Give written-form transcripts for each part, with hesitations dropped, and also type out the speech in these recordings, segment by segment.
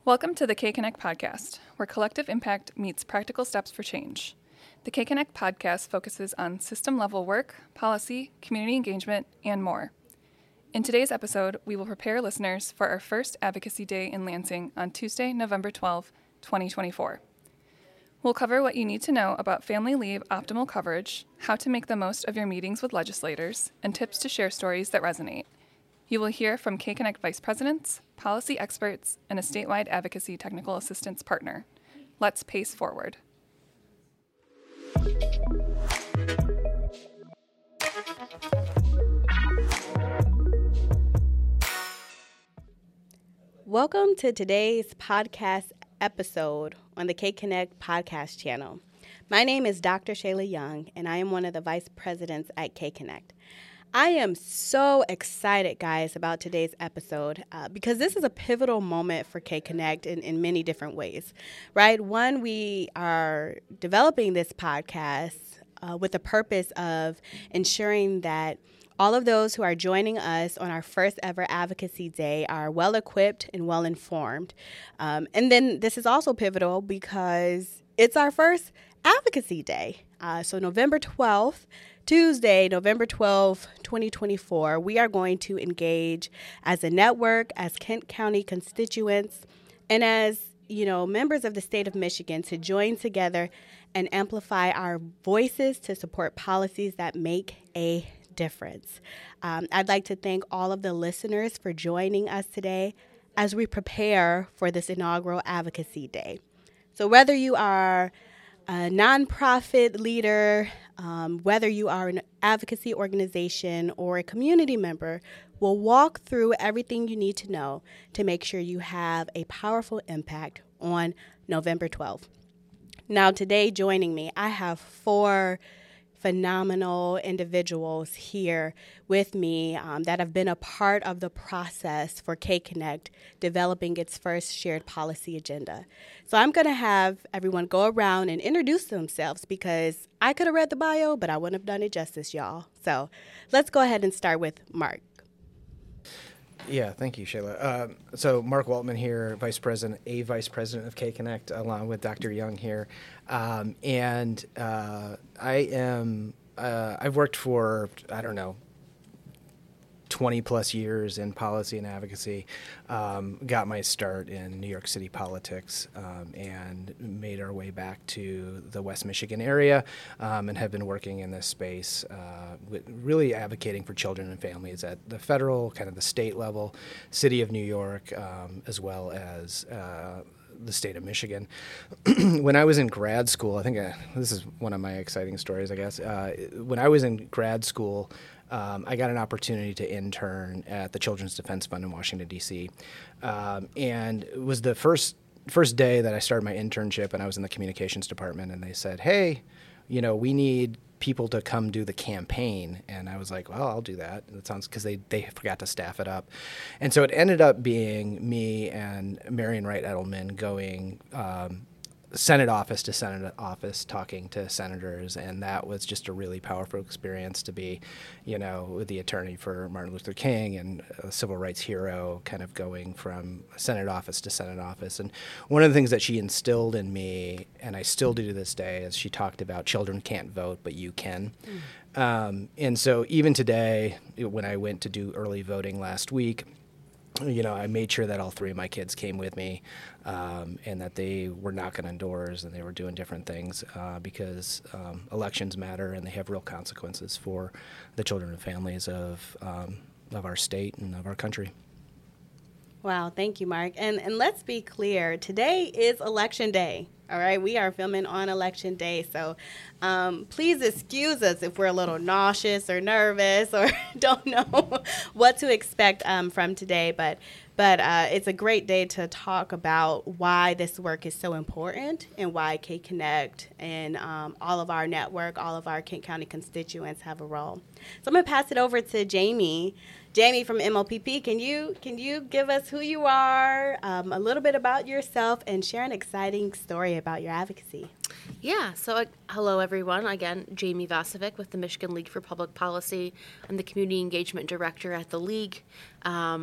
Welcome to the K-Connect podcast, where collective impact meets practical steps for change. The K-Connect podcast focuses on system-level work, policy, community engagement, and more. In today's episode, we will prepare listeners for our first Advocacy Day in Lansing on Tuesday, November 12, 2024. We'll cover what you need to know about family leave optimal coverage, how to make the most of your meetings with legislators, and tips to share stories that resonate. You will hear from K-Connect vice presidents, policy experts, and a statewide advocacy technical assistance partner. Let's pace forward. Welcome to today's podcast episode on the K-Connect podcast channel. My name is Dr. Shayla Young, and I am one of the vice presidents at K-Connect. I am so excited, guys, about today's episode because this is a pivotal moment for K-Connect in many different ways, right? One, we are developing this podcast with the purpose of ensuring that all of those who are joining us on our first ever Advocacy Day are well equipped and well informed. And then this is also pivotal because it's our first Advocacy Day. So November 12th, Tuesday, November 12, 2024, we are going to engage as a network, as Kent County constituents, and as, members of the state of Michigan to join together and amplify our voices to support policies that make a difference. I'd like to thank all of the listeners for joining us today as we prepare for this inaugural Advocacy Day. So whether you are a nonprofit leader, whether you are an advocacy organization or a community member, we'll walk through everything you need to know to make sure you have a powerful impact on November 12th. Now, today joining me, I have four phenomenal individuals here with me that have been a part of the process for K-Connect developing its first shared policy agenda. So I'm going to have everyone go around and introduce themselves because I could have read the bio, but I wouldn't have done it justice, y'all. So let's go ahead and start with Mark. Yeah, thank you, Shayla. So Mark Waltman here, vice president of K-Connect, along with Dr. Young here. I've worked for, 20 plus years in policy and advocacy, got my start in New York City politics, and made our way back to the West Michigan area, and have been working in this space, with really advocating for children and families at the federal, kind of the state level, city of New York, as well as the state of Michigan. When I was in grad school, I think this is one of my exciting stories, I guess. When I was in grad school, I got an opportunity to intern at the Children's Defense Fund in Washington, D.C. And it was the first day that I started my internship, and I was in the communications department, and they said, hey, we need people to come do the campaign. And I was like, well, I'll do that. That sounds, because they forgot to staff it up. And so it ended up being me and Marian Wright Edelman going Senate office to Senate office talking to senators, and that was just a really powerful experience to be, with the attorney for Martin Luther King and a civil rights hero, kind of going from Senate office to Senate office. And one of the things that she instilled in me, and I still do to this day, is she talked about children can't vote, but you can. And so even today, when I went to do early voting last week, I made sure that all three of my kids came with me, and that they were knocking on doors and they were doing different things, because elections matter and they have real consequences for the children and families of our state and of our country. Wow, thank you, Mark. And let's be clear, today is Election Day. All right, we are filming on Election Day, so please excuse us if we're a little nauseous or nervous or don't know what to expect from today. But it's a great day to talk about why this work is so important and why K-Connect and all of our network, all of our Kent County constituents have a role. So I'm going to pass it over to Jamie. Jamie from MLPP, can you give us who you are, a little bit about yourself, and share an exciting story about your advocacy? Yeah, so hello everyone. Again, Jamie Vasovic with the Michigan League for Public Policy. I'm the Community Engagement Director at the League.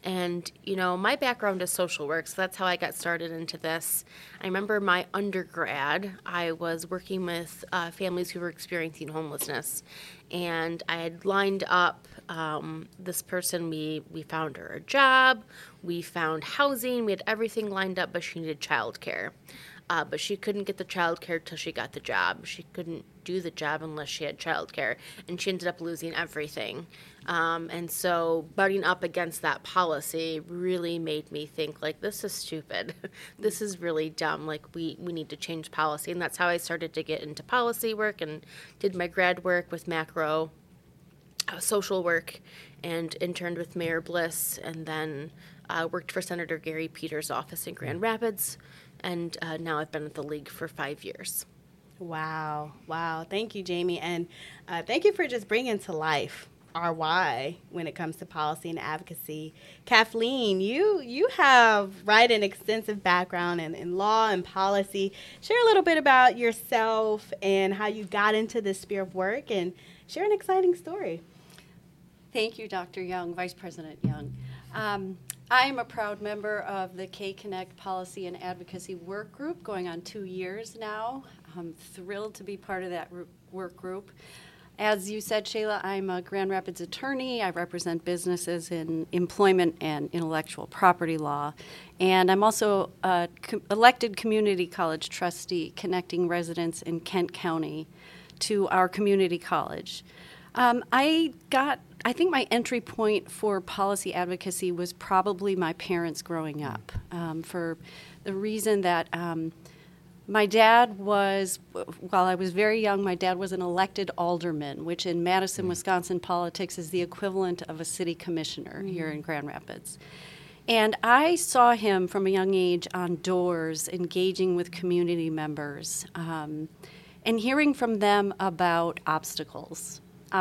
And, my background is social work, so that's how I got started into this. I remember my undergrad, I was working with families who were experiencing homelessness. And I had lined up this person. We found her a job, we found housing, we had everything lined up, but she needed childcare. But she couldn't get the childcare till she got the job. She couldn't do the job unless she had childcare, and she ended up losing everything. And so butting up against that policy really made me think, like, this is stupid. This is really dumb. Like, we need to change policy. And that's how I started to get into policy work and did my grad work with macro social work and interned with Mayor Bliss, and then worked for Senator Gary Peters' office in Grand Rapids. And now I've been at the League for 5 years. Wow. Thank you, Jamie. And thank you for just bringing to life our why when it comes to policy and advocacy. Kathleen, you have an extensive background in law and policy. Share a little bit about yourself and how you got into this sphere of work, and share an exciting story. Thank you, Dr. Young, Vice President Young. I am a proud member of the K-Connect Policy and Advocacy Work Group, going on 2 years now. I'm thrilled to be part of that work group. As you said, Shayla, I'm a Grand Rapids attorney. I represent businesses in employment and intellectual property law. And I'm also a elected community college trustee, connecting residents in Kent County to our community college. I think my entry point for policy advocacy was probably my parents growing up, for the reason that my dad was, while I was very young, my dad was an elected alderman, which in Madison, Wisconsin politics is the equivalent of a city commissioner here in Grand Rapids. And I saw him from a young age on doors, engaging with community members, and hearing from them about obstacles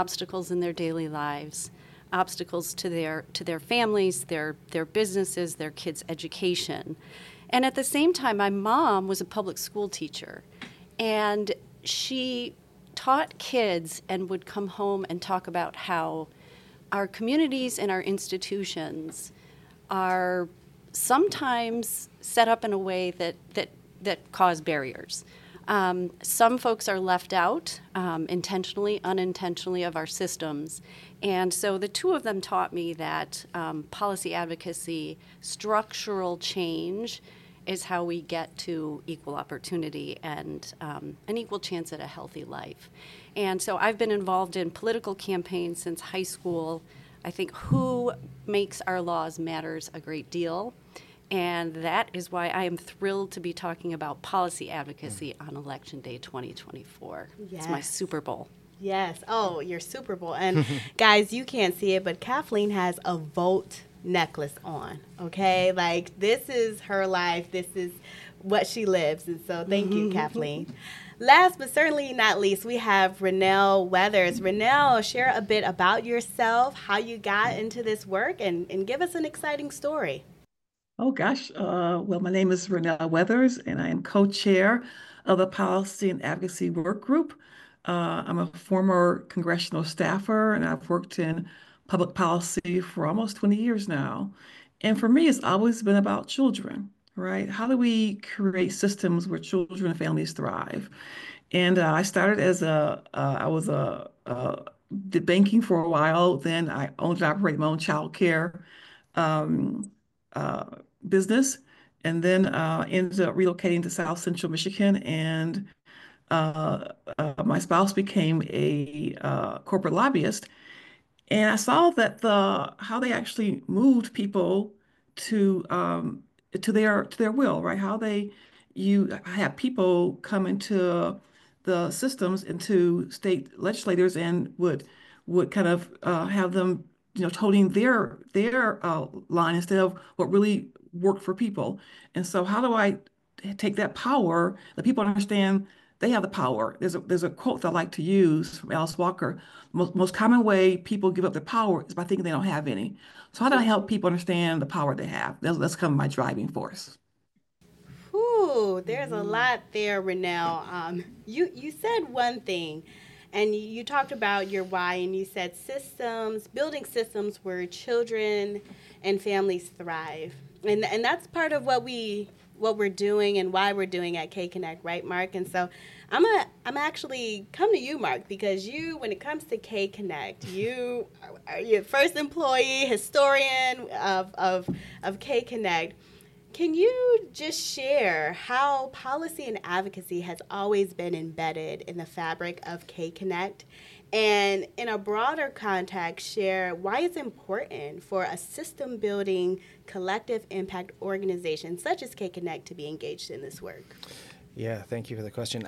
in their daily lives, obstacles to their families, their businesses, their kids' education. And at the same time, my mom was a public school teacher, and she taught kids and would come home and talk about how our communities and our institutions are sometimes set up in a way that cause barriers. Some folks are left out intentionally, unintentionally of our systems. And so the two of them taught me that policy advocacy, structural change, is how we get to equal opportunity and an equal chance at a healthy life. And so I've been involved in political campaigns since high school. I think who makes our laws matters a great deal. And that is why I am thrilled to be talking about policy advocacy on Election Day 2024. Yes. It's my Super Bowl. Yes. Oh, your Super Bowl. And guys, you can't see it, but Kathleen has a vote necklace on, okay? Like, this is her life. This is what she lives. And so thank you, Kathleen. Last but certainly not least, we have Renelle Weathers. Renelle, share a bit about yourself, how you got into this work, and give us an exciting story. Oh, gosh. Well, my name is Renelle Weathers, and I am co-chair of the Policy and Advocacy Work Group. I'm a former congressional staffer, and I've worked in public policy for almost 20 years now. And for me, it's always been about children, right? How do we create systems where children and families thrive? And I started as I was did banking for a while. Then I owned and operated my own child care business, and then ended up relocating to South Central Michigan. And my spouse became a corporate lobbyist. And I saw that how they actually moved people to their will, right? How you have people come into the systems, into state legislators, and would kind of have them, toting their line instead of what really worked for people. And so, how do I take that power, that people understand they have the power? There's a quote that I like to use from Alice Walker. Most common way people give up their power is by thinking they don't have any. So how do I help people understand the power they have? That's kind of my driving force. Ooh, there's a lot there, Renelle. You said one thing, And you talked about your why, and you said building systems where children and families thrive. And that's part of what we're doing and why we're doing at K Connect, right, Mark? And so I'm actually come to you, Mark, because when it comes to K Connect, you are your first employee, historian of K Connect. Can you just share how policy and advocacy has always been embedded in the fabric of K Connect? And in a broader context, share why it's important for a system-building, collective impact organization such as K Connect to be engaged in this work? Yeah, thank you for the question.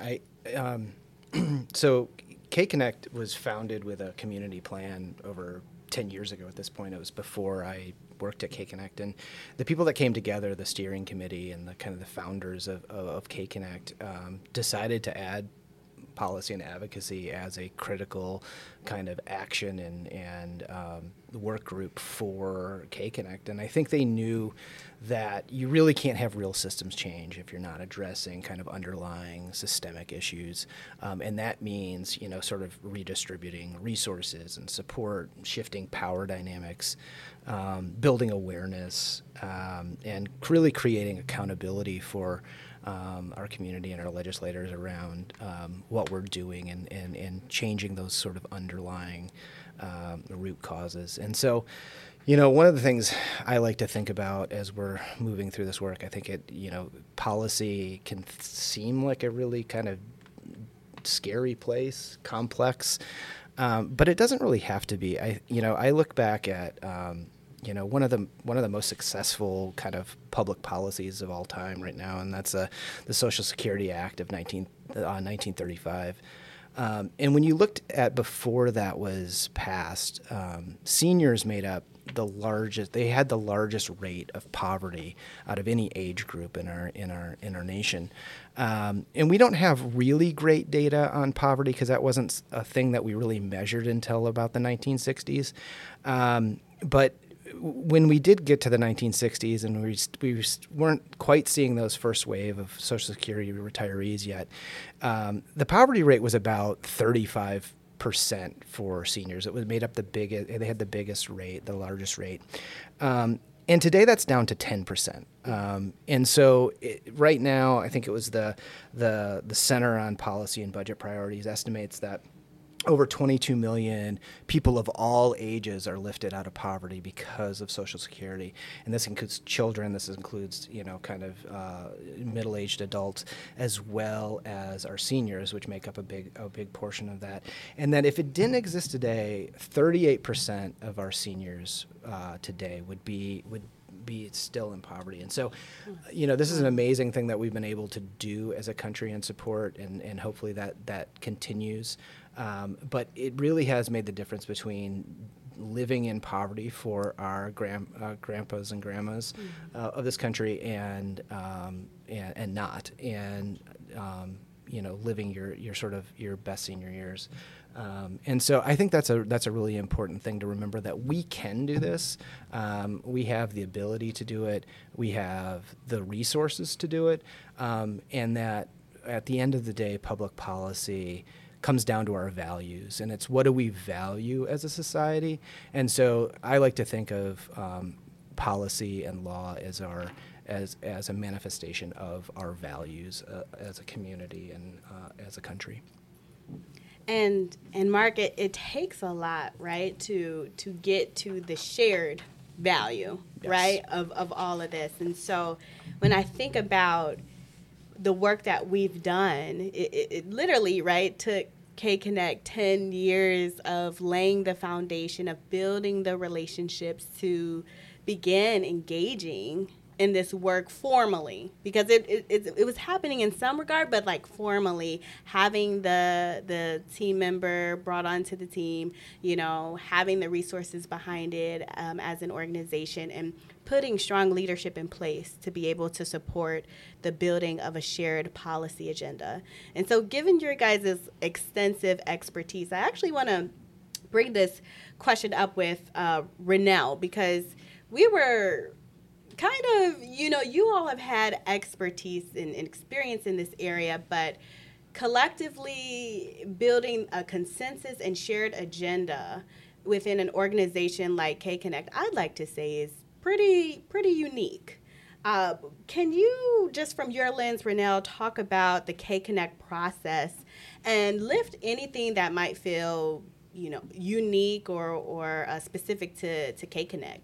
So K Connect was founded with a community plan over 10 years ago at this point. It was before I worked at K Connect, and the people that came together, the steering committee and the founders of K Connect, decided to add policy and advocacy as a critical kind of action and work group for K Connect. And I think they knew that you really can't have real systems change if you're not addressing kind of underlying systemic issues. And that means, sort of redistributing resources and support, shifting power dynamics, building awareness, and really creating accountability for our community and our legislators around what we're doing and changing those sort of underlying root causes. And so, one of the things I like to think about as we're moving through this work, I think policy can seem like a really kind of scary place, complex, but it doesn't really have to be. I look back at one of the most successful kind of public policies of all time right now, and that's the Social Security Act of 1935. And when you looked at before that was passed, seniors made up they had the largest rate of poverty out of any age group in our nation. And we don't have really great data on poverty because that wasn't a thing that we really measured until about the 1960s. But when we did get to the 1960s and we weren't quite seeing those first wave of Social Security retirees yet, the poverty rate was about 35% for seniors. It was made up they had the biggest rate, the largest rate. And today that's down to 10%. And so right now, I think it was the Center on Policy and Budget Priorities estimates that over 22 million people of all ages are lifted out of poverty because of Social Security. And this includes children, this includes, middle-aged adults, as well as our seniors, which make up a big portion of that. And that if it didn't exist today, 38% of our seniors today would be still in poverty. And so, this is an amazing thing that we've been able to do as a country and support, and hopefully that continues. But it really has made the difference between living in poverty for our grandpas and grandmas of this country and not, and living your sort of your best senior years. And so I think that's a really important thing to remember, that we can do this. We have the ability to do it. We have the resources to do it. And that at the end of the day, public policy comes down to our values, and it's what do we value as a society. And so I like to think of policy and law as a manifestation of our values as a community and as a country. And Mark, it takes a lot, right, to get to the shared value, yes, right, of all of this. And so when I think about the work that we've done, it literally, right, took K Connect 10 years of laying the foundation, of building the relationships to begin engaging in this work formally, because it was happening in some regard, but like formally, having the team member brought onto the team, having the resources behind it as an organization, and putting strong leadership in place to be able to support the building of a shared policy agenda. And so given your guys' extensive expertise, I actually want to bring this question up with Ronell, because we were kind of, you all have had expertise and experience in this area, but collectively building a consensus and shared agenda within an organization like K-Connect, I'd like to say is pretty unique. Can you, just from your lens, Renelle, talk about the K-Connect process and lift anything that might feel, unique or specific to K-Connect?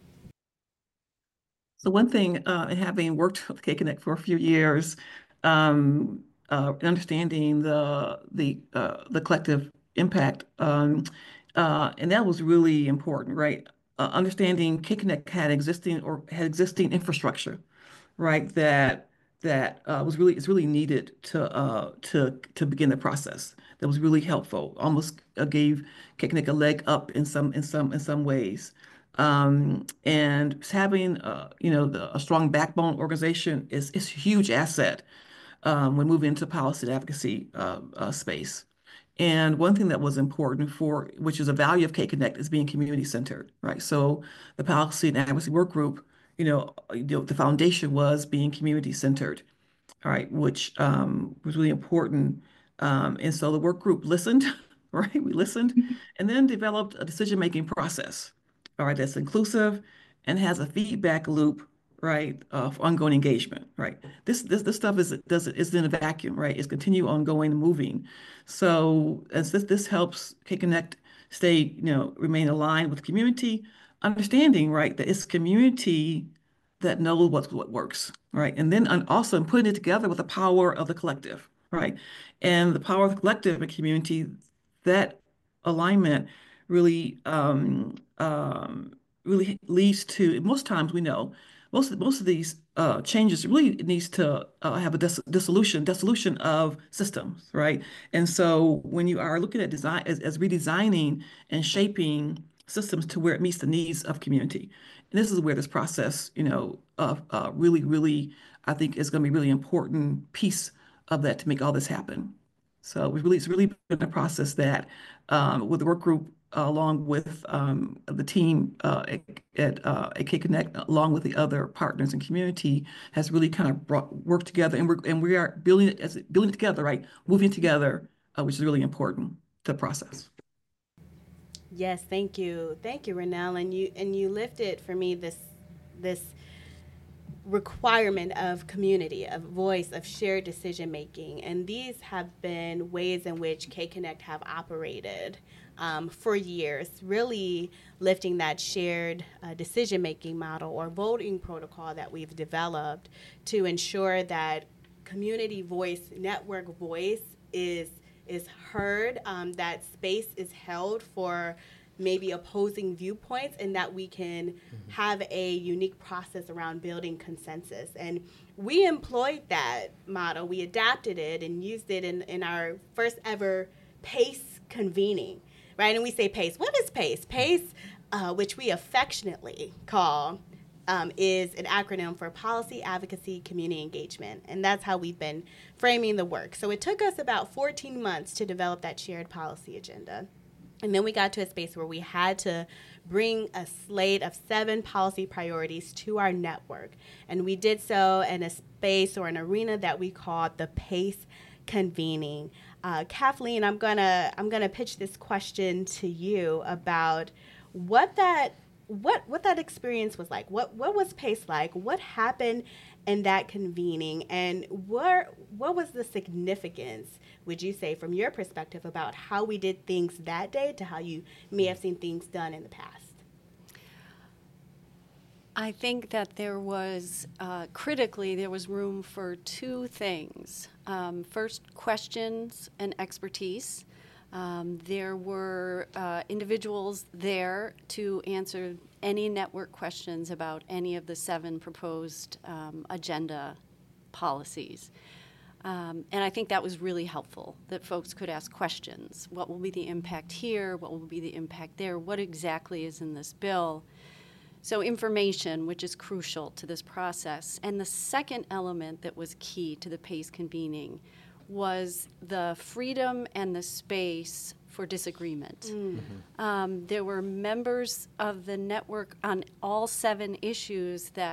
So one thing, having worked with K-Connect for a few years, understanding the collective impact, and that was really important, right? Understanding K-Connect had existing infrastructure, right? That is really needed to begin the process. That was really helpful. Almost gave K-Connect a leg up in some ways. And having a strong backbone organization is a huge asset when moving into policy and advocacy space. And one thing that was important which is a value of K-Connect, is being community centered, right? So the policy and advocacy work group, the foundation was being community centered, all right, which was really important. And so the work group listened, right? We listened and then developed a decision-making process, all right, that's inclusive and has a feedback loop, right, of ongoing engagement, right? This stuff is in a vacuum, right? It's continue ongoing and moving. So as this helps K-Connect stay, remain aligned with the community, understanding, right, that it's community that knows what works, right? And then also putting it together with the power of the collective, right? And the power of the collective and community, that alignment really really leads to, most times we know, most of these changes really needs to have a dissolution of systems, right? And so when you are looking at design as redesigning and shaping systems to where it meets the needs of community. And this is where this process, really, I think is going to be a really important piece of that to make all this happen. So it's really been a process that, with the work group, along with the team at K-Connect, along with the other partners and community, has really kind of worked together, and we are building it together, right? Moving together, which is really important to the process. Yes, thank you, Renelle, and you lifted for me this requirement of community, of voice, of shared decision making, and these have been ways in which K-Connect have operated for years, really lifting that shared decision making model or voting protocol that we've developed to ensure that community voice, network voice is heard, that space is held for maybe opposing viewpoints, and that we can have a unique process around building consensus. And we employed that model, we adapted it and used it in our first ever PACE convening, right? And we say PACE. What is PACE? PACE, which we affectionately call, is an acronym for Policy, Advocacy, Community Engagement. And that's how we've been framing the work. So it took us about 14 months to develop that shared policy agenda. And then we got to a space where we had to bring a slate of 7 policy priorities to our network. And we did so in a space or an arena that we called the PACE convening. Kathleen, I'm gonna pitch this question to you about what that experience was like. What was PACE like? What happened in that convening? And what was the significance, would you say, from your perspective, about how we did things that day to how you may have seen things done in the past? I think that there was, critically, there was room for 2 things. First, questions and expertise. There were individuals there to answer any network questions about any of the 7 proposed agenda policies. And I think that was really helpful, that folks could ask questions. What will be the impact here? What will be the impact there? What exactly is in this bill? So information, which is crucial to this process. And the second element that was key to the PACE convening was the freedom and the space for disagreement. There were members of the network on all 7 issues that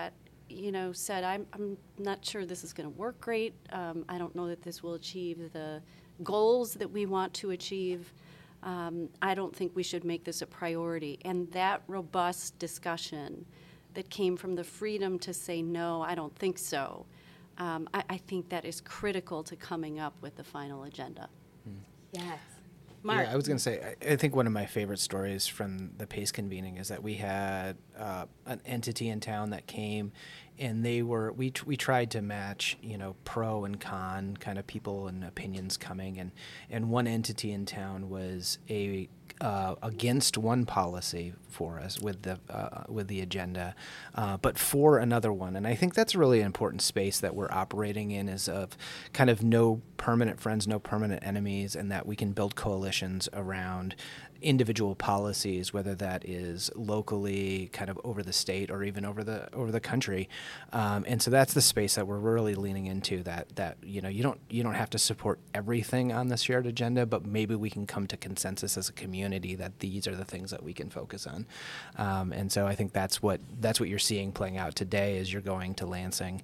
said, I'm not sure this is going to work great. I don't know that this will achieve the goals that we want to achieve. I don't think we should make this a priority. And that robust discussion that came from the freedom to say, no, I don't think so, I think that is critical to coming up with the final agenda. Yes. Mark. Yeah, I was going to say, I think one of my favorite stories from the PACE convening is that we had an entity in town that came, and we tried to match, pro and con kind of people and opinions coming, and one entity in town was against one policy for us with the agenda, but for another one. And I think that's really an important space that we're operating in, is of kind of no permanent friends, no permanent enemies, and that we can build coalitions around individual policies, whether that is locally, kind of over the state, or even over the country. And so that's the space that we're really leaning into. That you don't have to support everything on the shared agenda, but maybe we can come to consensus as a community that these are the things that we can focus on. And so I think that's what you're seeing playing out today, as you're going to Lansing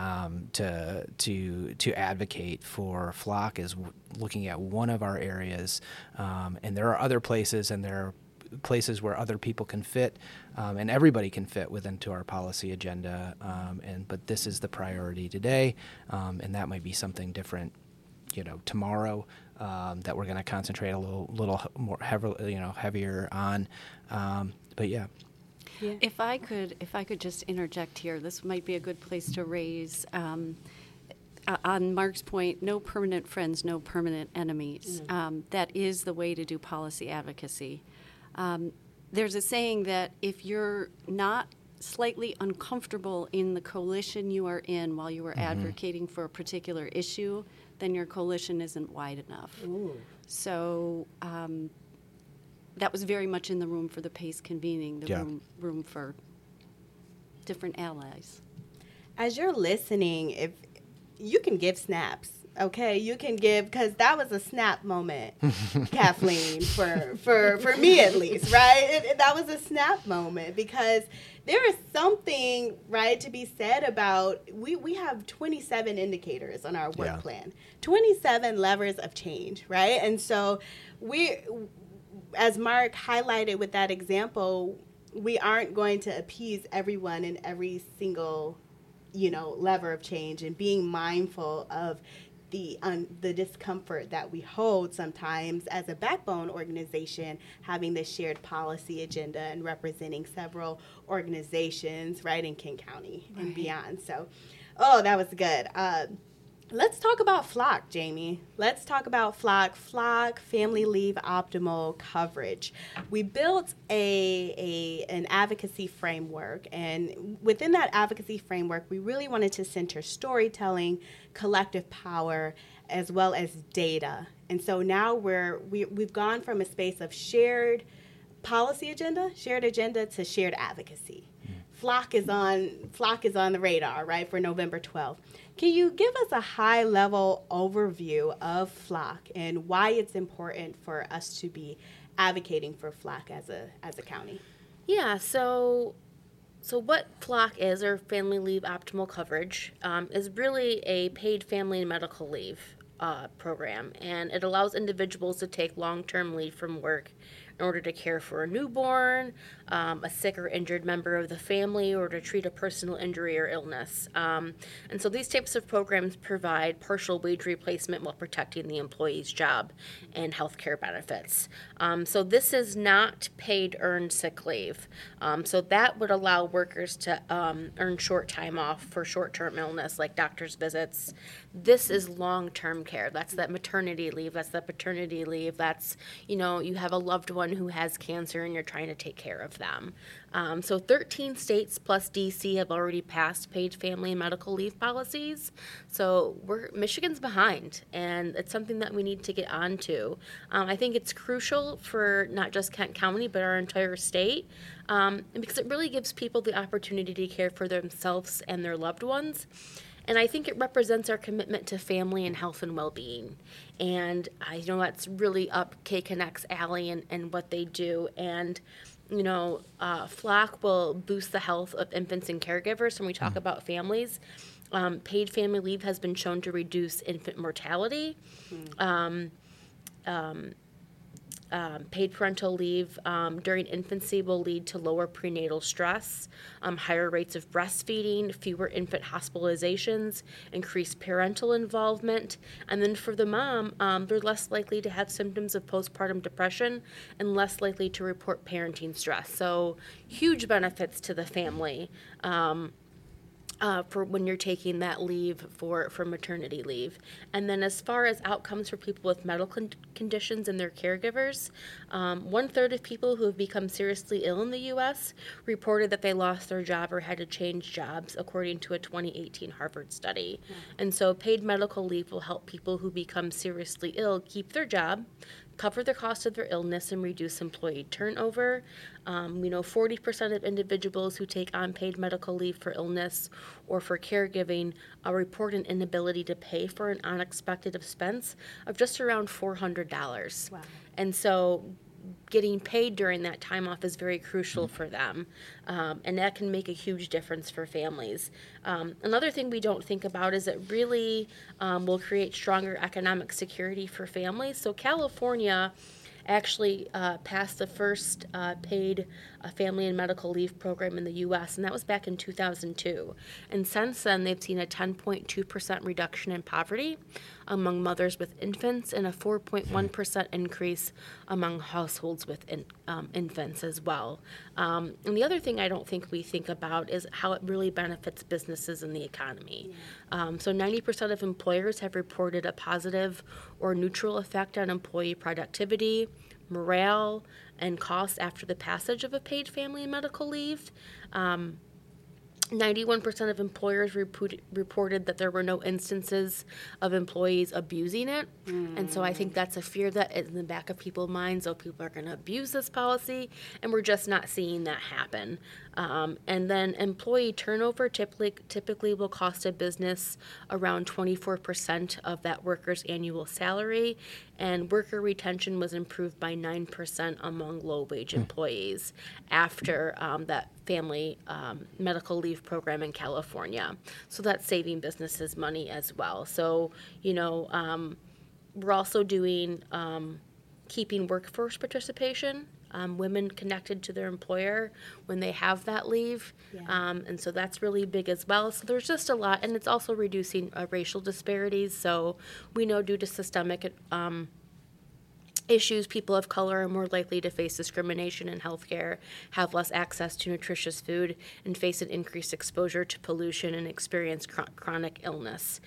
to advocate for FLOC, is looking at one of our areas, and there are other places, and there are places where other people can fit, and everybody can fit into our policy agenda. But this is the priority today, and that might be something different, tomorrow, that we're going to concentrate a little more heavier on. But yeah. Yeah. If I could just interject here, this might be a good place to raise. On Mark's point, no permanent friends, no permanent enemies. That is the way to do policy advocacy. There's a saying that if you're not slightly uncomfortable in the coalition you are in while you are advocating for a particular issue, then your coalition isn't wide enough. Ooh. So that was very much in the room for the PACE convening, room for different allies. As you're listening, if you can give snaps, okay? You can give, because that was a snap moment, Kathleen, for me at least, right? That was a snap moment, because there is something, right, to be said about, we have 27 indicators on our work plan, 27 levers of change, right? And so as Mark highlighted with that example, we aren't going to appease everyone in every single lever of change, and being mindful of the discomfort that we hold sometimes as a backbone organization, having this shared policy agenda and representing several organizations, right, in King County and beyond. So, that was good. Let's talk about FLOC, Jamie. Let's talk about FLOC, Family Leave Optimal Coverage. We built an advocacy framework, and within that advocacy framework, we really wanted to center storytelling, collective power, as well as data. And so now we've gone from a space of shared policy agenda, shared agenda, to shared advocacy. FLOC is on the radar, right, for November 12th. Can you give us a high-level overview of FLOC and why it's important for us to be advocating for FLOC as a county? Yeah, so what FLOC is, or Family Leave Optimal Coverage, is really a paid family and medical leave program, and it allows individuals to take long-term leave from work in order to care for a newborn, a sick or injured member of the family, or to treat a personal injury or illness. And so these types of programs provide partial wage replacement while protecting the employee's job and health care benefits. So this is not paid earned sick leave. So that would allow workers to earn short time off for short-term illness, like doctor's visits. This is long-term care. That's that maternity leave. That's that paternity leave. That's, you have a loved one who has cancer and you're trying to take care of them. So 13 states plus DC have already passed paid family and medical leave policies. So Michigan's behind, and it's something that we need to get onto. I think it's crucial for not just Kent County, but our entire state, because it really gives people the opportunity to care for themselves and their loved ones. And I think it represents our commitment to family and health and well-being. And I know that's really up K-Connect's alley and what they do. And Flock will boost the health of infants and caregivers. When we talk about families, paid family leave has been shown to reduce infant mortality. Paid parental leave during infancy will lead to lower prenatal stress, higher rates of breastfeeding, fewer infant hospitalizations, increased parental involvement. And then for the mom, they're less likely to have symptoms of postpartum depression and less likely to report parenting stress. So huge benefits to the family. For when you're taking that leave for maternity leave. And then as far as outcomes for people with medical conditions and their caregivers, 1/3 of people who have become seriously ill in the U.S. reported that they lost their job or had to change jobs, according to a 2018 Harvard study. And so paid medical leave will help people who become seriously ill keep their job, cover the cost of their illness, and reduce employee turnover. 40% of individuals who take unpaid medical leave for illness or for caregiving report an inability to pay for an unexpected expense of just around $400. Wow. And so getting paid during that time off is very crucial for them, and that can make a huge difference for families. Another thing we don't think about is it really will create stronger economic security for families. So California actually passed the first paid family and medical leave program in the U.S., and that was back in 2002. And since then, they've seen a 10.2% reduction in poverty among mothers with infants and a 4.1% increase among households with infants as well. And the other thing I don't think we think about is how it really benefits businesses and the economy. So 90% of employers have reported a positive or neutral effect on employee productivity, morale, and costs after the passage of a paid family and medical leave. 91% of employers reported that there were no instances of employees abusing it. And so I think that's a fear that is in the back of people's minds. Oh, people are going to abuse this policy, and we're just not seeing that happen. And then employee turnover typically will cost a business around 24% of that worker's annual salary, and worker retention was improved by 9% among low-wage employees after that family medical leave program in California. So that's saving businesses money as well. So, we're also doing keeping workforce participation, women connected to their employer when they have that leave. And so that's really big as well. So there's just a lot, and it's also reducing racial disparities. So we know due to systemic issues, people of color are more likely to face discrimination in healthcare, have less access to nutritious food, and face an increased exposure to pollution and experience chronic illness.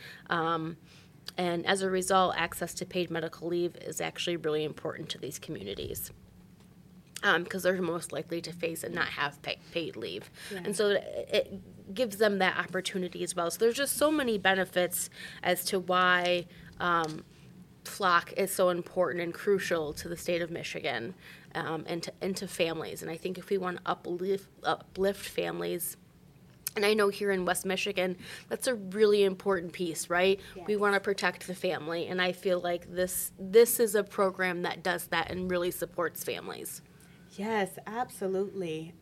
And as a result, access to paid medical leave is actually really important to these communities, because they're most likely to face and not have paid leave. And so it gives them that opportunity as well. So there's just so many benefits as to why Flock is so important and crucial to the state of Michigan, and to families. And I think if we want to uplift families, and I know here in West Michigan, that's a really important piece, right? Yes. We want to protect the family, and I feel like this is a program that does that and really supports families. Yes, absolutely.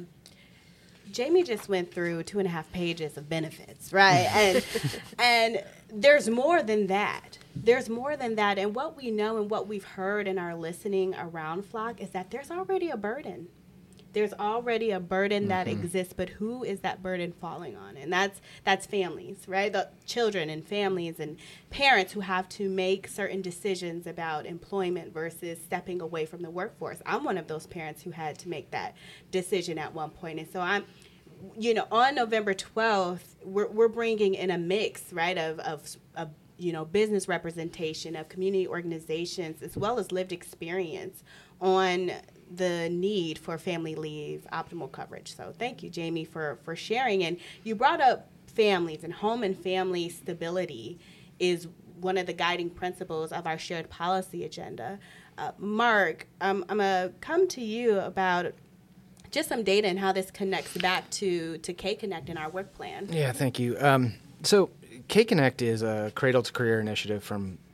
Jamie just went through 2.5 pages of benefits, right? And there's more than that. There's more than that. And what we know and what we've heard in our listening around Flock is that there's already a burden. There's already a burden that exists, but who is that burden falling on? And that's families, right? The children and families and parents who have to make certain decisions about employment versus stepping away from the workforce. I'm one of those parents who had to make that decision at one point. And so I'm, on November 12th, we're bringing in a mix, right, of business representation, of community organizations, as well as lived experience on the need for family leave optimal coverage. So thank you, Jamie, for sharing. And you brought up families, and home and family stability is one of the guiding principles of our shared policy agenda. Mark, I'm going to come to you about just some data and how this connects back to K-Connect and our work plan. Yeah, thank you. So K-Connect is a cradle-to-career initiative from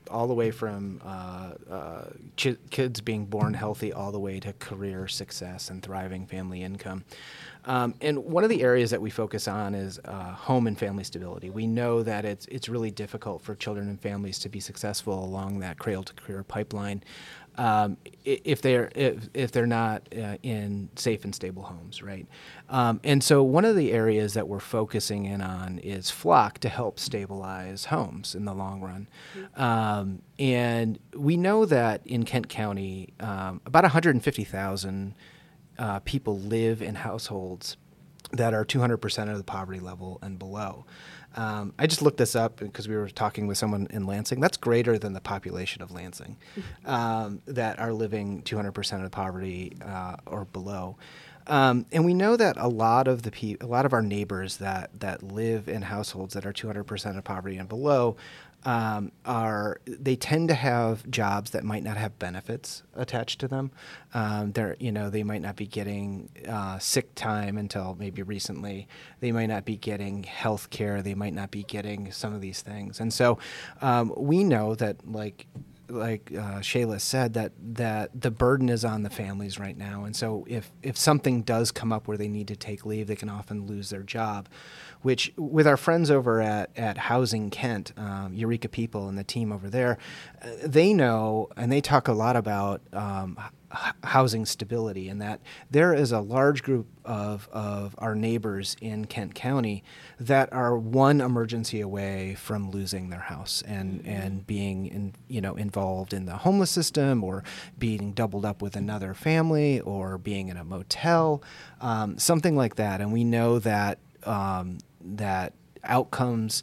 all the way from kids being born healthy all the way to career success and thriving family income. And one of the areas that we focus on is home and family stability. We know that it's really difficult for children and families to be successful along that cradle-to-career pipeline if they're not in safe and stable homes, right? And so one of the areas that we're focusing in on is Flock to help stabilize homes in the long run. And we know that in Kent County, about 150,000 people live in households that are 200% of the poverty level and below. I just looked this up because we were talking with someone in Lansing. That's greater than the population of Lansing that are living 200% of poverty or below. And we know that a lot of our neighbors that live in households that are 200% of poverty and below they tend to have jobs that might not have benefits attached to them. They might not be getting sick time until maybe recently. They might not be getting health care. They might not be getting some of these things. And so we know that, like Shayla said, that the burden is on the families right now. And so if something does come up where they need to take leave, they can often lose their job, which with our friends over at Housing Kent, Eureka People and the team over there, they know, and they talk a lot about housing stability, and that there is a large group of our neighbors in Kent County that are one emergency away from losing their house and being involved in the homeless system, or being doubled up with another family, or being in a motel, something like that. And we know that that outcomes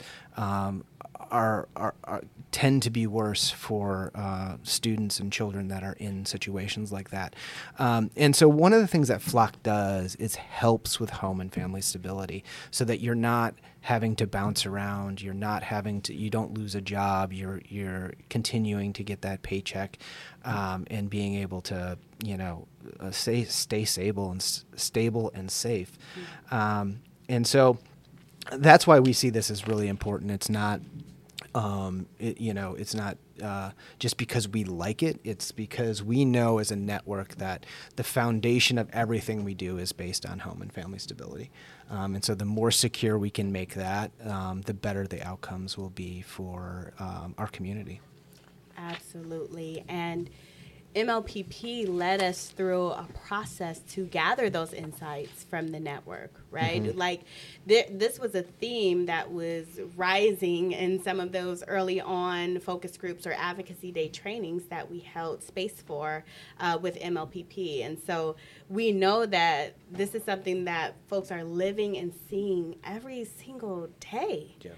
tend to be worse for students and children that are in situations like that. And so one of the things that Flock does is helps with home and family stability, so that you're not having to bounce around, you don't lose a job, you're continuing to get that paycheck, and being able to stay stable and safe. And so that's why we see this as really important. It's not it's not just because we like it. It's because we know as a network that the foundation of everything we do is based on home and family stability. And so the more secure we can make that, the better the outcomes will be for our community. Absolutely. And MLPP led us through a process to gather those insights from the network, right? Mm-hmm. Like this was a theme that was rising in some of those early on focus groups or advocacy day trainings that we held space for with MLPP. And so we know that this is something that folks are living and seeing every single day. Yeah.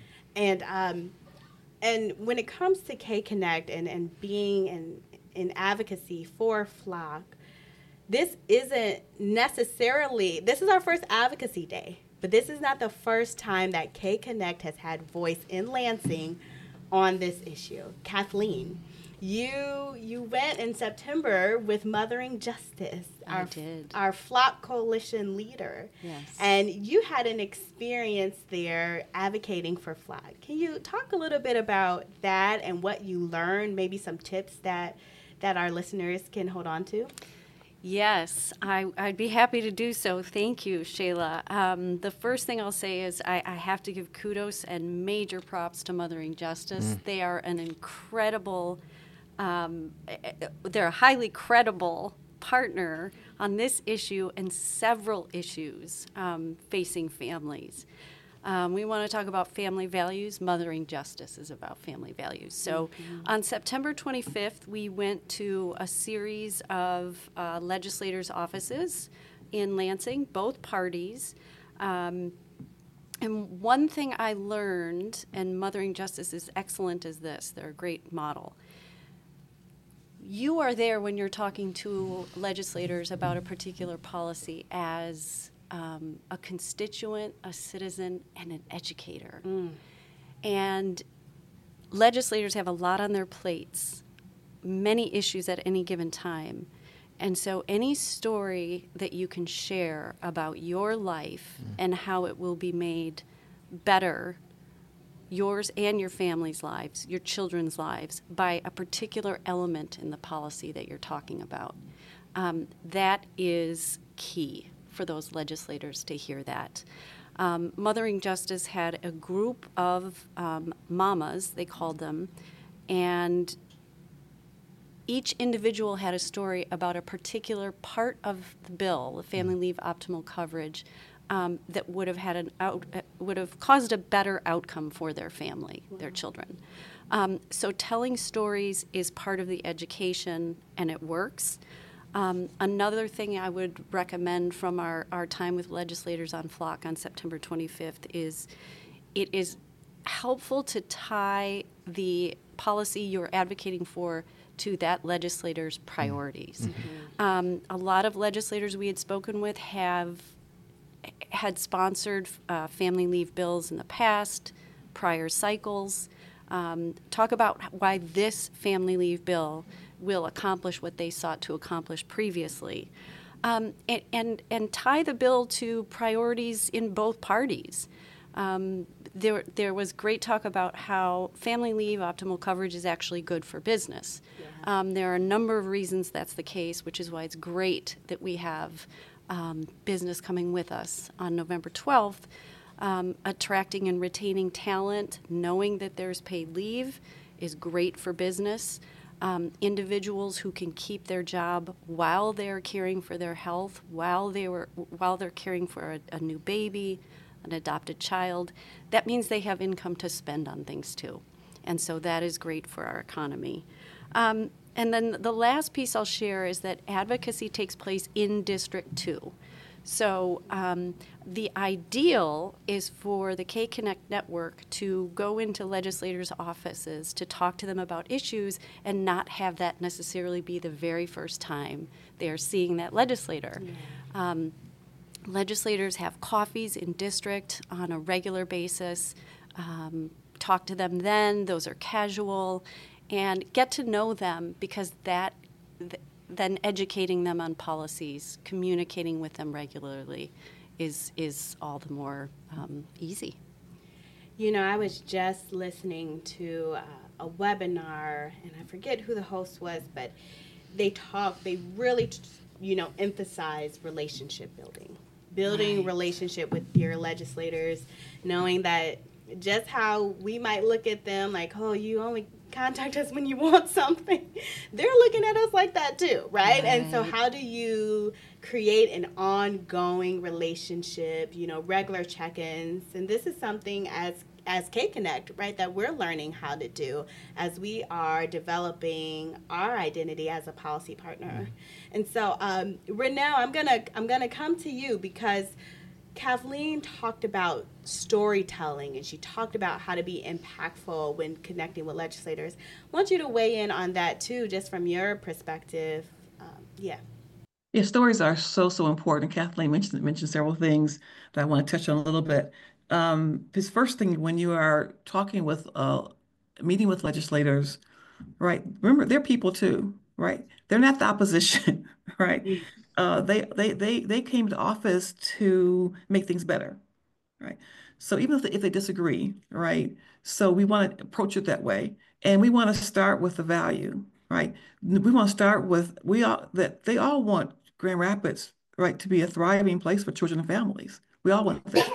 And when it comes to K-Connect and being in advocacy for Flock, this isn't necessarily, this is our first advocacy day, but this is not the first time that K-Connect has had voice in Lansing on this issue. Kathleen, you went in September with Mothering Justice, our Flock Coalition leader. Yes. And you had an experience there advocating for Flock. Can you talk a little bit about that and what you learned, maybe some tips that our listeners can hold on to? Yes, I'd be happy to do so. Thank you, Shayla. The first thing I'll say is I have to give kudos and major props to Mothering Justice. They are an incredible, they're a highly credible partner on this issue and several issues facing families. We want to talk about family values. Mothering Justice is about family values. So on September 25th, we went to a series of legislators' offices in Lansing, both parties. And one thing I learned, and Mothering Justice is excellent as this, they're a great model. You are there when you're talking to legislators about a particular policy as a constituent, a citizen, and an educator. And legislators have a lot on their plates, many issues at any given time. And so any story that you can share about your life and how it will be made better yours and your family's lives, your children's lives, by a particular element in the policy that you're talking about. That is key for those legislators to hear that. Mothering Justice had a group of mamas, they called them, and each individual had a story about a particular part of the bill, the Family Leave Optimal Coverage, that would have caused a better outcome for their family, their children. So telling stories is part of the education, and it works. Another thing I would recommend from our time with legislators on Flock on September 25th is it is helpful to tie the policy you're advocating for to that legislator's priorities. A lot of legislators we had spoken with had sponsored family leave bills in the past, prior cycles. Talk about why this family leave bill will accomplish what they sought to accomplish previously. And tie the bill to priorities in both parties. There was great talk about how family leave optimal coverage is actually good for business. Yeah. There are a number of reasons that's the case, which is why it's great that we have business coming with us on November 12th. Attracting and retaining talent, knowing that there's paid leave is great for business. Individuals who can keep their job while they're caring for their health, while they're caring for a new baby, an adopted child, that means they have income to spend on things too. And so that is great for our economy. And then the last piece I'll share is that advocacy takes place in District 2. So the ideal is for the K-Connect network to go into legislators' offices to talk to them about issues and not have that necessarily be the very first time they're seeing that legislator. Yeah. Legislators have coffees in district on a regular basis. Talk to them then. Those are casual. And get to know them, because that then educating them on policies, communicating with them regularly is all the more easy. You know, I was just listening to a webinar, and I forget who the host was, but they really, emphasize relationship building right. Relationship with your legislators, knowing that just how we might look at them like, oh, you only contact us when you want something. They're looking at us like that too, right? And so how do you create an ongoing relationship, regular check-ins? And this is something as K-Connect, right, that we're learning how to do as we are developing our identity as a policy partner. And so, Renelle, I'm gonna come to you, because Kathleen talked about storytelling, and she talked about how to be impactful when connecting with legislators. I want you to weigh in on that too, just from your perspective. Yeah, stories are so important. Kathleen mentioned several things that I want to touch on a little bit. This first thing, when you are talking with, meeting with legislators, right? Remember, they're people too, right? They're not the opposition, right? They came to office to make things better, right? So even if they disagree, right? So we want to approach it that way, and we want to start with the value, right? We want to start with that they all want Grand Rapids, right, to be a thriving place for children and families. We all want that.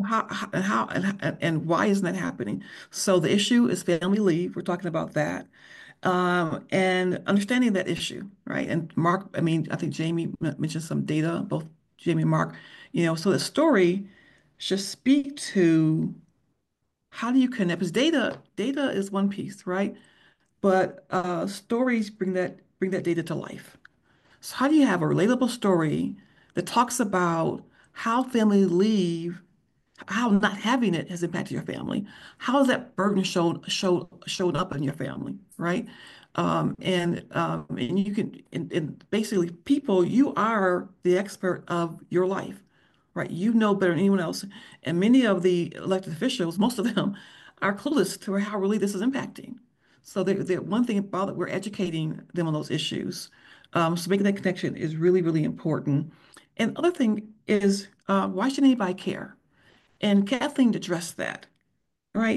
And why isn't that happening? So the issue is family leave. We're talking about that. And understanding that issue, right? And Mark, I think Jamie mentioned some data, both Jamie and Mark, so the story should speak to how do you connect, because data is one piece, right? But stories bring that data to life. So how do you have a relatable story that talks about how family leave, how not having it has impacted your family? How has that burden showed up in your family, right? And you can, and basically, people, you are the expert of your life, right? You know better than anyone else. And many of the elected officials, most of them, are clueless to how really this is impacting. So one thing about it, we're educating them on those issues. So making that connection is really, really important. And other thing is, why should anybody care? And Kathleen addressed that, right?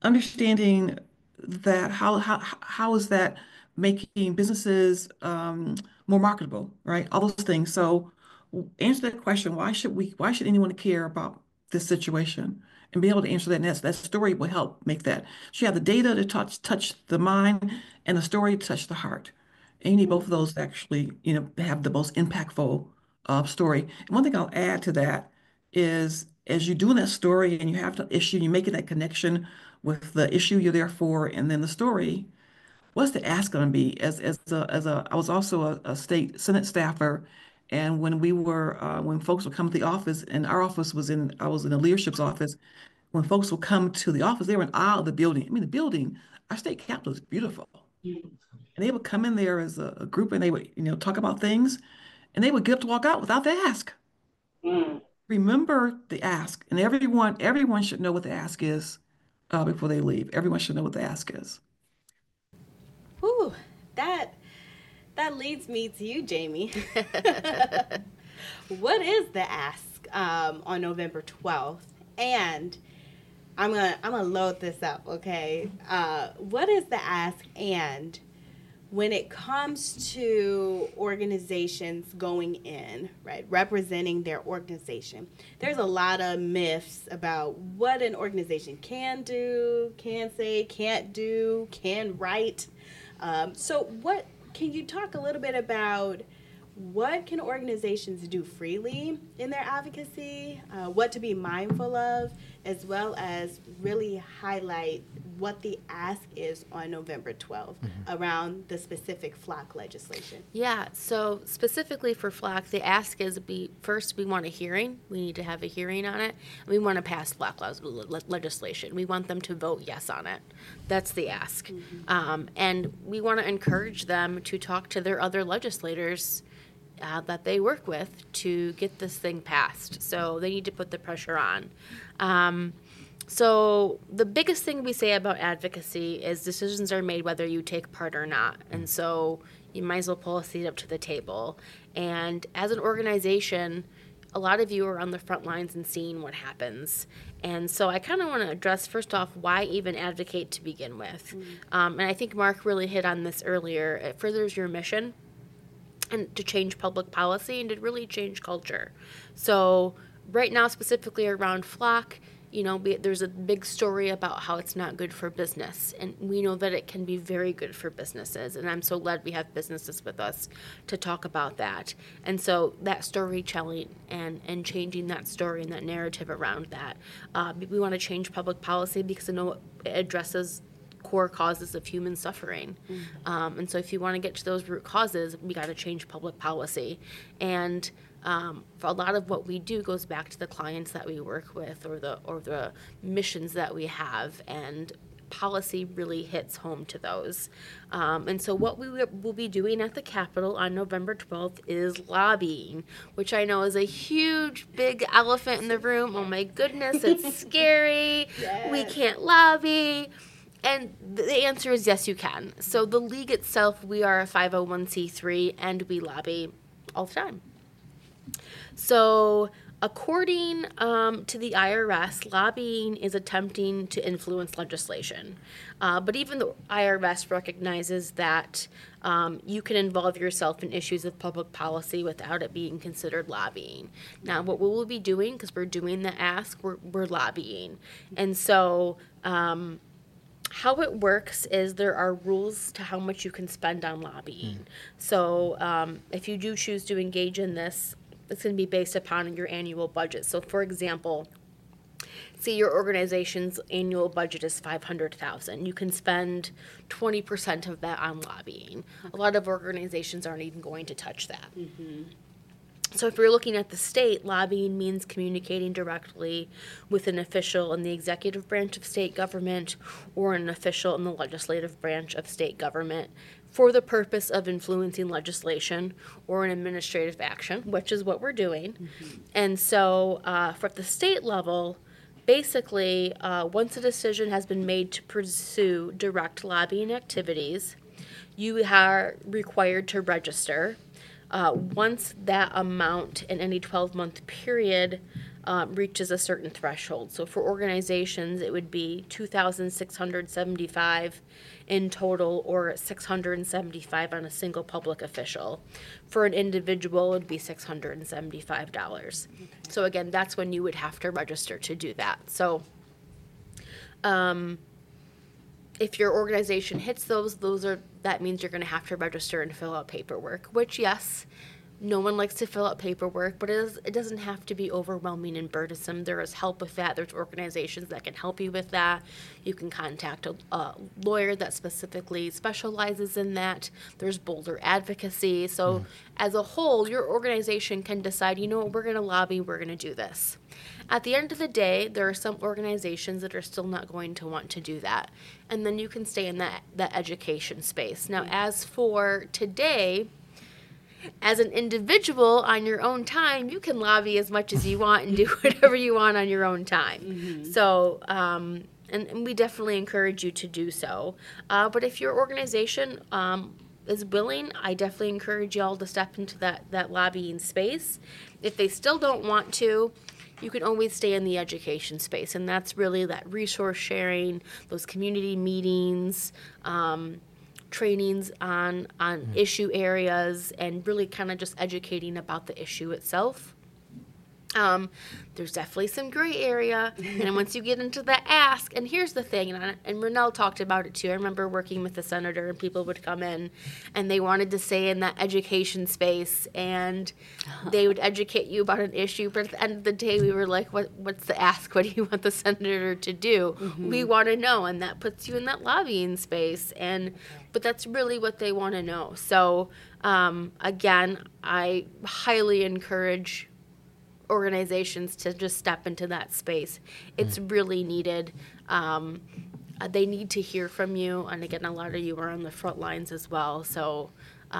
understanding that how is that making businesses more marketable, right? All those things. So answer that question, why should anyone care about this situation? And be able to answer that, and that story will help make that. So you have the data to touch the mind and the story to touch the heart. And you need both of those to actually, have the most impactful story. And one thing I'll add to that is as you're doing that story and you have the issue, you're making that connection with the issue you're there for, and then the story. What's the ask going to be? I was also a state Senate staffer, and when folks would come to the office, and I was in the leadership's office. When folks would come to the office, they were in awe of the building. I mean, the building, our state capitol is beautiful, and they would come in there as a group, and they would, talk about things, and they would get up to walk out without the ask. Remember the ask, and everyone should know what the ask is before they leave. Everyone should know what the ask is. Whew, that leads me to you, Jamie. What is the ask on November 12th? And I'm gonna load this up, okay? What is the ask? And when it comes to organizations going in, right, representing their organization, there's a lot of myths about what an organization can do, can say, can't do, can write. So can you talk a little bit about what can organizations do freely in their advocacy, what to be mindful of, as well as really highlight what the ask is on November 12th around the specific FLOC legislation? Yeah, so specifically for FLOC, the ask is first we want a hearing. We need to have a hearing on it. We want to pass FLOC legislation. We want them to vote yes on it. That's the ask. And we want to encourage them to talk to their other legislators that they work with to get this thing passed. So they need to put the pressure on. So the biggest thing we say about advocacy is decisions are made whether you take part or not. And so you might as well pull a seat up to the table. And as an organization, a lot of you are on the front lines and seeing what happens. And so I kind of want to address, first off, why even advocate to begin with. And I think Mark really hit on this earlier. It furthers your mission and to change public policy and to really change culture. So right now, specifically around FLOC, there's a big story about how it's not good for business. And we know that it can be very good for businesses. And I'm so glad we have businesses with us to talk about that. And so that storytelling and changing that story and that narrative around that. We want to change public policy because I know it addresses core causes of human suffering. And so if you want to get to those root causes, we got to change public policy. And for a lot of what we do goes back to the clients that we work with or the missions that we have, and policy really hits home to those. And so what we will be doing at the Capitol on November 12th is lobbying, which I know is a huge, big elephant in the room. Oh my goodness, it's scary. Yes. We can't lobby. And the answer is yes, you can. So the league itself, we are a 501c3, and we lobby all the time. So according to the IRS, lobbying is attempting to influence legislation. But even the IRS recognizes that you can involve yourself in issues of public policy without it being considered lobbying. Now, what we will be doing, because we're doing the ask, we're lobbying. And so how it works is there are rules to how much you can spend on lobbying. So if you do choose to engage in this, it's going to be based upon your annual budget. So for example, say your organization's annual budget is $500,000. You can spend 20% of that on lobbying. A lot of organizations aren't even going to touch that. So if you're looking at the state, lobbying means communicating directly with an official in the executive branch of state government or an official in the legislative branch of state government for the purpose of influencing legislation or an administrative action, which is what we're doing. And so for the state level, basically, once a decision has been made to pursue direct lobbying activities, you are required to register. Once that amount in any 12-month period reaches a certain threshold. So for organizations, it would be 2,675 in total, or 675 on a single public official. For an individual, it would be $675. Okay. So again, that's when you would have to register to do that. So if your organization hits that means you're going to have to register and fill out paperwork, which, yes, no one likes to fill out paperwork, but it doesn't have to be overwhelming and burdensome. There is help with that. There's organizations that can help you with that. You can contact a lawyer that specifically specializes in that. There's Boulder Advocacy. So as a whole, your organization can decide, you know what, we're going to lobby, we're going to do this. At the end of the day, there are some organizations that are still not going to want to do that. And then you can stay in that education space. Now, as for today, as an individual on your own time, you can lobby as much as you want and do whatever you want on your own time. Mm-hmm. So, and we definitely encourage you to do so. But if your organization is willing, I definitely encourage y'all to step into that lobbying space. If they still don't want to, you can always stay in the education space, and that's really that resource sharing, those community meetings, trainings on issue areas, and really kind of just educating about the issue itself. There's definitely some gray area, and once you get into the ask, and here's the thing, and Renelle talked about it too. I remember working with the senator, and people would come in, and they wanted to stay in that education space, and they would educate you about an issue, but at the end of the day, we were like, what's the ask? What do you want the senator to do? Mm-hmm. We want to know, and that puts you in that lobbying space, but that's really what they want to know. So, again, I highly encourage organizations to just step into that space. It's really needed. They need to hear from you, and again, a lot of you are on the front lines as well. So,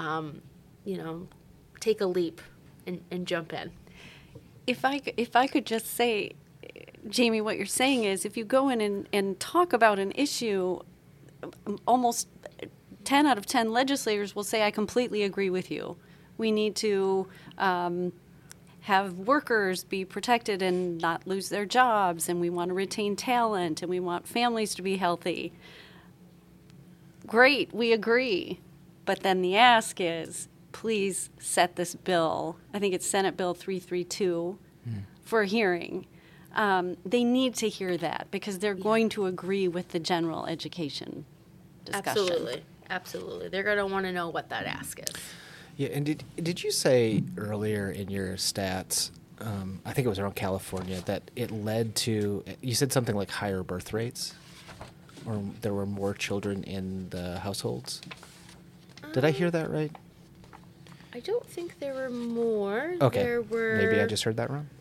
take a leap and jump in. If I could just say, Jamie, what you're saying is, if you go in and talk about an issue, almost 10 out of 10 legislators will say, I completely agree with you. We need to have workers be protected and not lose their jobs, and we want to retain talent, and we want families to be healthy. Great, we agree. But then the ask is, please set this bill, I think it's Senate Bill 332, for a hearing. They need to hear that, because they're going to agree with the general education discussion. Absolutely. They're going to want to know what that ask is. Yeah, and did you say earlier in your stats, I think it was around California, that it led to, you said something like higher birth rates? Or there were more children in the households? Did I hear that right? I don't think there were more. Okay, there were, maybe I just heard that wrong.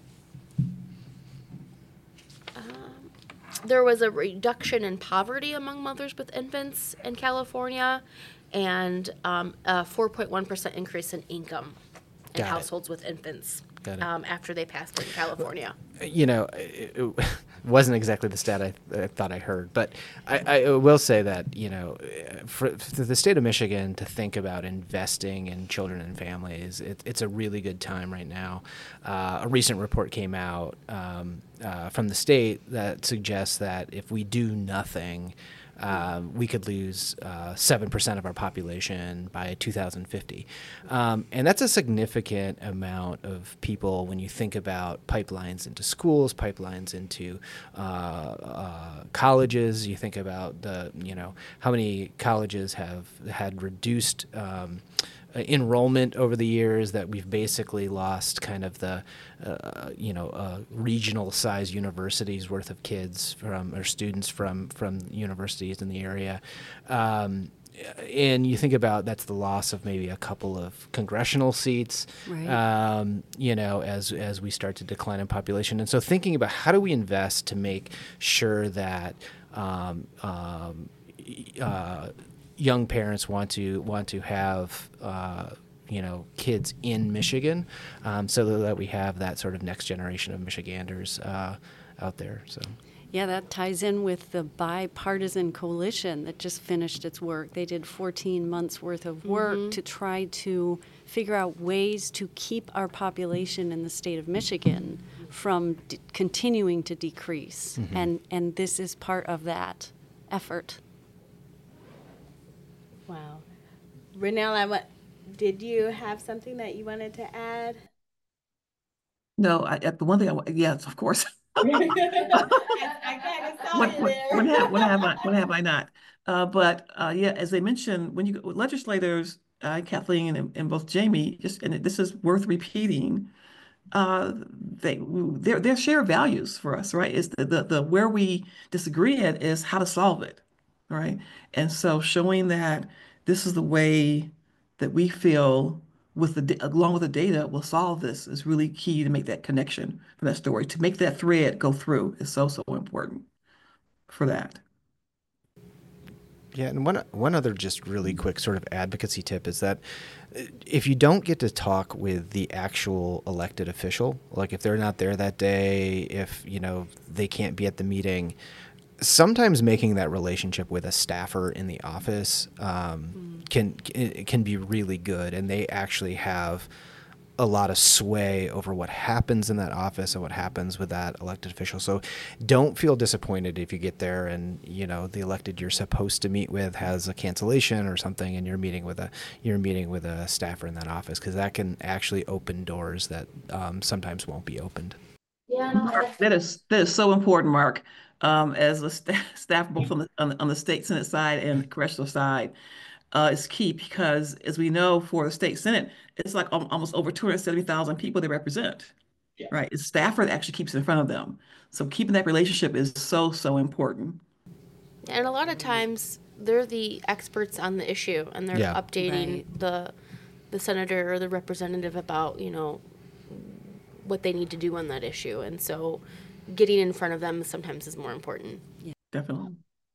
There was a reduction in poverty among mothers with infants in California, and a 4.1% increase in income in households with infants after they passed in California. It wasn't exactly the stat I thought I heard, but I will say that, for the state of Michigan to think about investing in children and families, it's a really good time right now. A recent report came out from the state that suggests that if we do nothing, we could lose 7% of our population by 2050. And that's a significant amount of people when you think about pipelines into schools, pipelines into colleges. You think about how many colleges have had reduced enrollment over the years, that we've basically lost kind of the regional size universities worth of kids or students from universities in the area. And you think about that's the loss of maybe a couple of congressional seats, right. As we start to decline in population. And so thinking about how do we invest to make sure that young parents want to have kids in Michigan, so that we have that sort of next generation of Michiganders out there. So. Yeah, that ties in with the bipartisan coalition that just finished its work. They did 14 months worth of work to try to figure out ways to keep our population in the state of Michigan from continuing to decrease. And this is part of that effort. Wow. Renelle, did you have something that you wanted to add? No, the one thing yes, of course. I kind of saw you there. What have I not? Yeah, as they mentioned, when legislators, Kathleen and both Jamie, and this is worth repeating, they're shared values for us, right? Is the where we disagree at is how to solve it, right? And so showing that this is the way that we feel along with the data will solve this is really key to make that connection for that story. To make that thread go through is so important for that. Yeah, and one other just really quick sort of advocacy tip is that if you don't get to talk with the actual elected official, like if they're not there that day, if they can't be at the meeting, sometimes making that relationship with a staffer in the office can be really good, and they actually have a lot of sway over what happens in that office and what happens with that elected official. So don't feel disappointed if you get there and the elected you're supposed to meet with has a cancellation or something, and you're meeting with a staffer in that office, because that can actually open doors that sometimes won't be opened. Yeah, Mark, that is so important, Mark. As a staff both on the state Senate side and the congressional side, is key, because as we know, for the state Senate, it's like almost over 270,000 people they represent, right? It's staffer that actually keeps it in front of them. So keeping that relationship is so important. And a lot of times they're the experts on the issue, and they're updating the senator or the representative about, what they need to do on that issue. And so getting in front of them sometimes is more important. Yeah, definitely.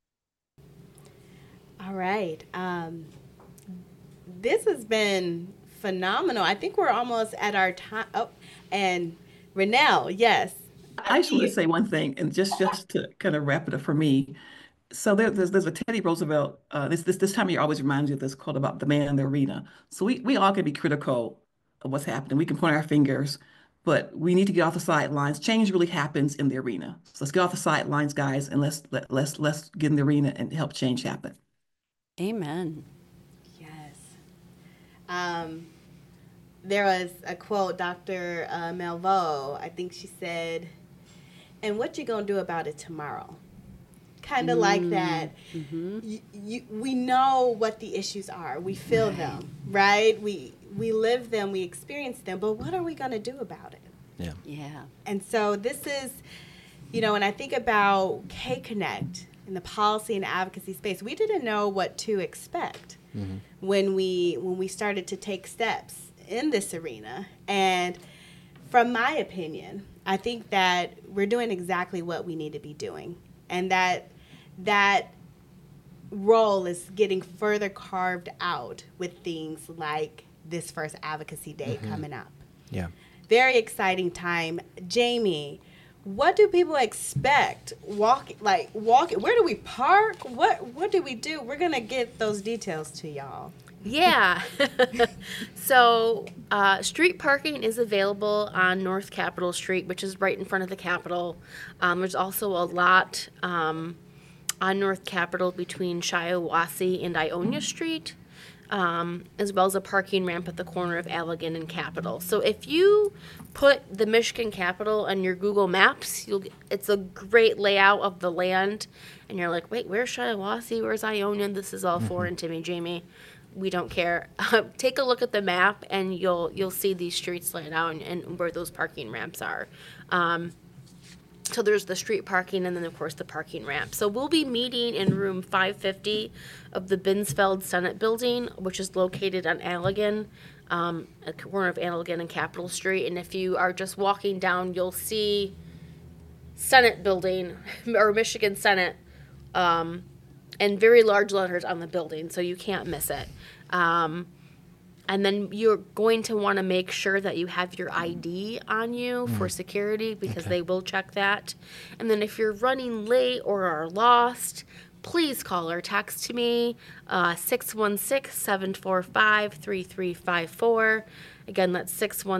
All right. This has been phenomenal. I think we're almost at our time. Oh, and Renelle, yes. I just want to say one thing, and just to kind of wrap it up for me. So there's a Teddy Roosevelt. This time of year always reminds you of this quote about the man in the arena. So we all can be critical of what's happening. We can point our fingers, but we need to get off the sidelines. Change really happens in the arena. So let's get off the sidelines, guys, and let's get in the arena and help change happen. Amen. Yes. There was a quote, Dr. Melvo, I think she said, "And what you gonna do about it tomorrow?" Kind of like that. We know what the issues are. We feel them, right? We live them, we experience them, but what are we gonna do about it? Yeah. And so this is, when I think about K-Connect in the policy and advocacy space, we didn't know what to expect when we started to take steps in this arena. And from my opinion, I think that we're doing exactly what we need to be doing, and that role is getting further carved out with things like this first advocacy day coming up. Yeah. Very exciting time. Jamie, what do people expect? Where do we park? What do we do? We're going to get those details to y'all. Yeah. So street parking is available on North Capitol Street, which is right in front of the Capitol. There's also a lot on North Capitol between Shiawassee and Ionia Street, as well as a parking ramp at the corner of Allegan and Capitol. So if you put the Michigan Capitol on your Google Maps, it's a great layout of the land, and you're like, wait, where's Shiawassee? Where's Ionia? This is all foreign to me, Jamie. We don't care. Take a look at the map, and you'll see these streets laid out and where those parking ramps are. So there's the street parking, and then, of course, the parking ramp. So we'll be meeting in room 550 of the Binsfeld Senate Building, which is located on Allegan, at the corner of Allegan and Capitol Street. And if you are just walking down, you'll see Senate Building, or Michigan Senate, and very large letters on the building, so you can't miss it. And then you're going to want to make sure that you have your ID on you for security, because they will check that. And then if you're running late or are lost, please call or text me, 616-745-3354. Again, that's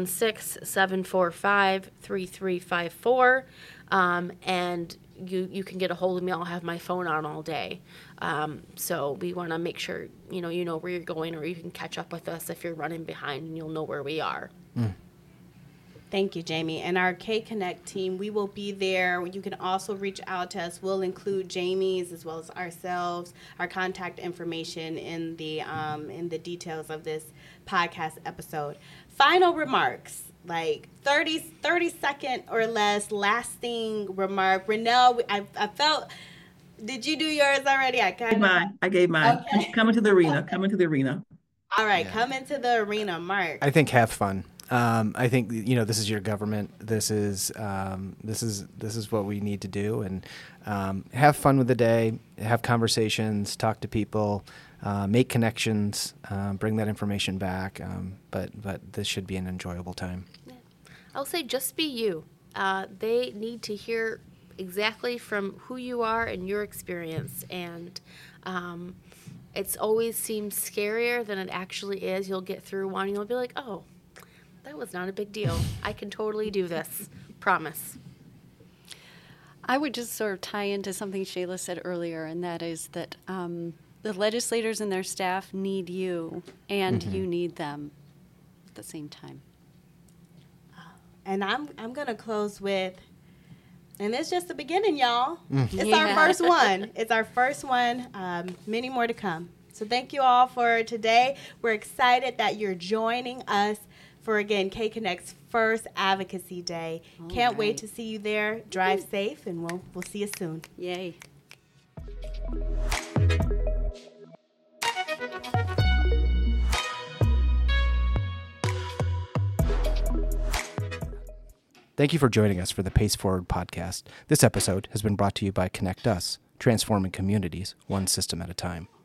616-745-3354. And you can get a hold of me. I'll have my phone on all day. So we want to make sure, you know where you're going, or you can catch up with us if you're running behind, and you'll know where we are. Thank you, Jamie. And our K-Connect team, we will be there. You can also reach out to us. We'll include Jamie's as well as ourselves, our contact information in the details of this podcast episode. Final remarks, like 30-second or less lasting remark. Renelle, I felt, did you do yours already? I gave mine. Okay. Come into the arena. Come into the arena. All right, come into the arena, Mark. I think have fun. I think this is your government. This is what we need to do, and have fun with the day. Have conversations. Talk to people. Make connections. Bring that information back. But this should be an enjoyable time. Yeah. I'll say just be you. They need to hear exactly from who you are and your experience, and it's always seems scarier than it actually is. You'll get through one, and you'll be like, oh, that was not a big deal. I can totally do this. Promise. I would just sort of tie into something Shayla said earlier, and that is that the legislators and their staff need you, and you need them at the same time. And I'm going to close with, and it's just the beginning, y'all. It's our first one. It's our first one. Many more to come. So thank you all for today. We're excited that you're joining us for, again, K-Connect's first Advocacy Day. Can't wait to see you there. Drive safe, and we'll see you soon. Yay. Thank you for joining us for the Pace Forward podcast. This episode has been brought to you by Connect Us, transforming communities one system at a time.